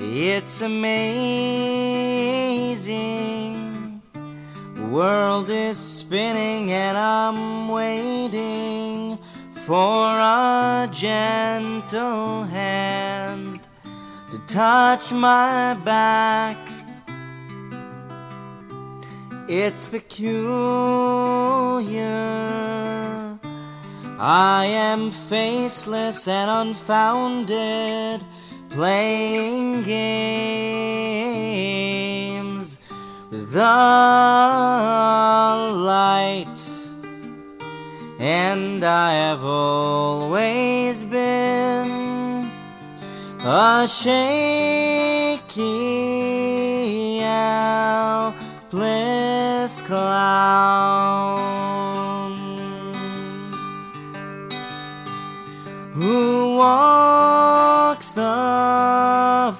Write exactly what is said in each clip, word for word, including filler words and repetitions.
It's amazing. The world is spinning and I'm waiting for a gentle hand to touch my back. It's peculiar. I am faceless and unfounded, playing games with the light, and I have always been a shaky, helpless clown who walks the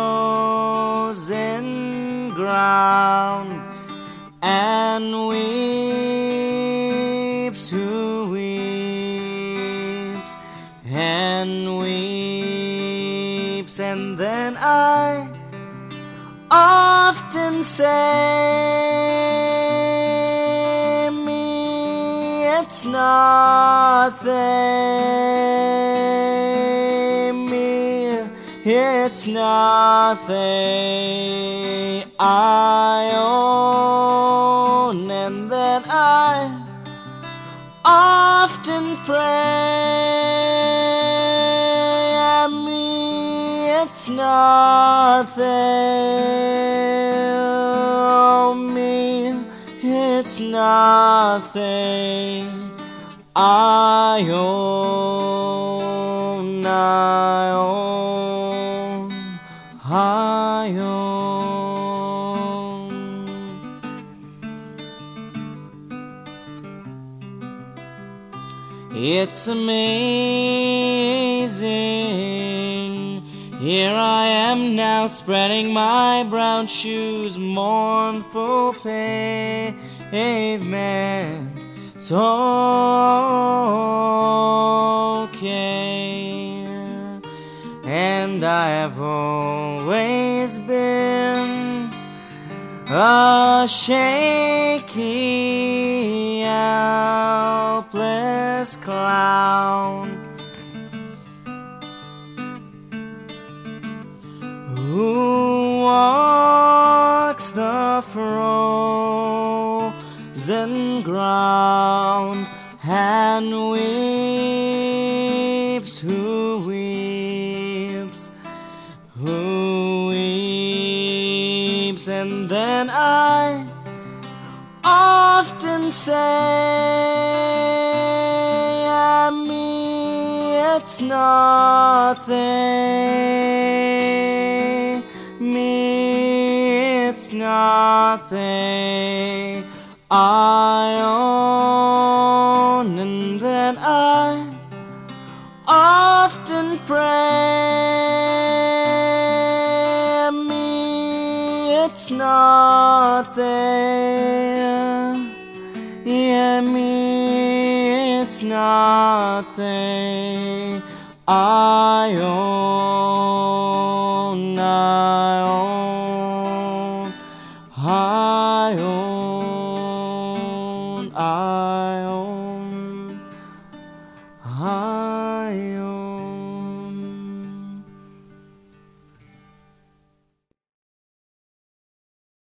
frozen ground and weeps, who weeps and weeps. And then I often say, me, it's nothing, me, it's nothing, I own. And then I often pray, me, it's nothing, me, it's nothing, I own, I own, I own. It's amazing. Here I am now, spreading my brown shoes, mournful pavement. It's okay, and I have always been a shaky, helpless clown who walks the frozen ground and weeps, who weeps, who weeps. And then I often say, me, it's nothing, me, it's nothing, I own. And then I often pray, me, it's nothing, yeah, me, it's nothing, I own.